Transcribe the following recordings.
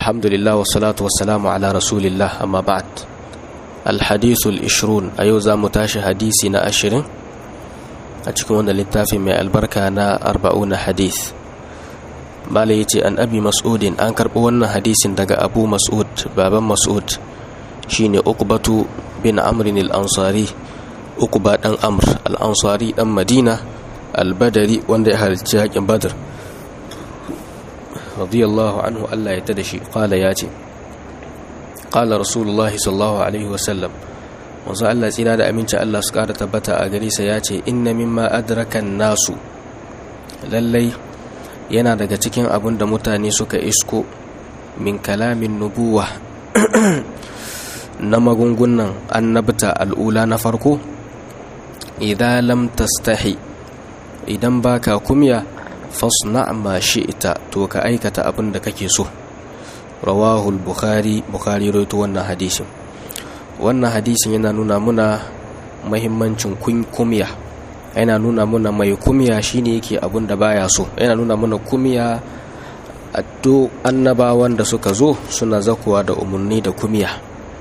alhamdulillah wassalatu wassalamu ala rasulillah amma ba'd. Alhadithul 20 a yau za mu tashi hadisi na 20 a cikin wannan littafi mai albarka na 40 hadith. Mala yace an abi mas'udin, an karɓi wannan hadisin daga abu mas'ud, baban mas'ud shine uqbatu bin amr al-ansari, uqba dan amr al-ansari dan madina al-badri wanda ya halarci yakin badr radiyallahu anhu, Allah ya tada shi. Qala yace qala rasulullahi sallallahu alaihi wasallam, manzo Allah tsira da aminci Allah su kara tabbata a gare sa yace inna mimma adrakan nasu, lallai yana daga cikin abin da mutane suka isko min kalamin nubuwa na magungunan annabta al'ula na farko, idan lam tastahi, idan baka kumya fasna ma shi'ta, to ka aikata abin da kake so. Rawahul bukhari rawaito wannan hadisin yana nuna muna muhimmancin kumya, yana nuna muna mai kumya shine yake abin da baya so, yana nuna muna kumya a duk annabawan da suka zo suna zakuwa da umarni da kumya.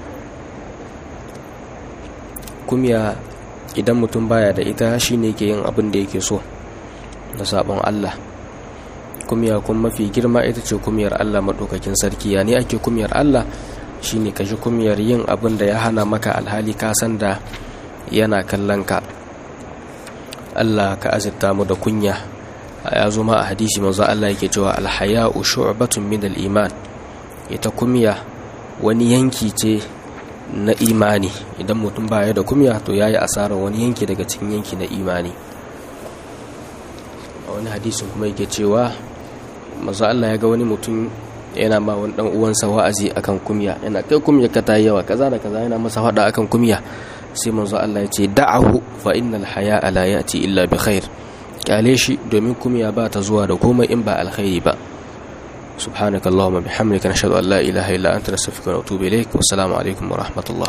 Idan mutum baya da ita shine yake yin abin da yake so da sabon Allah. Kumya kun mafi girma ita ce kumyar Allah madaukakin sarki. Yani ake kumyar Allah shine kashi kumyar yin abin da ya hana maka alhali ka san da yana kallon ka. Allah ka azurta mu da kunya. Ya zo ma a hadisi manzo Allah yake cewa alhaya'u shu'batun min al-iman, ita kumya wani yanki ce na imani. Idan mutum baya da kumya to yayi asarar wani yanki daga cikin yanki na imani. A wani hadisin kuma yake cewa manzo Allah ya ga wani mutum yana ma wani dan uwansa wa'azi akan kumya, yana kai kumya ka tayi yawa kaza da kaza, yana masa fada akan kumya. Sai manzo Allah ya ce da'ahu fa innal haya'a la ya'ti illa bi khair, kyale shi domin kumya ba ta zuwa da komai in ba alkhairi ba. subhanakallahumma bihamdika nashhadu an la ilaha illa anta nastaghfiruka wa natubu ilaik. Wassalamu alaikum wa rahmatullah.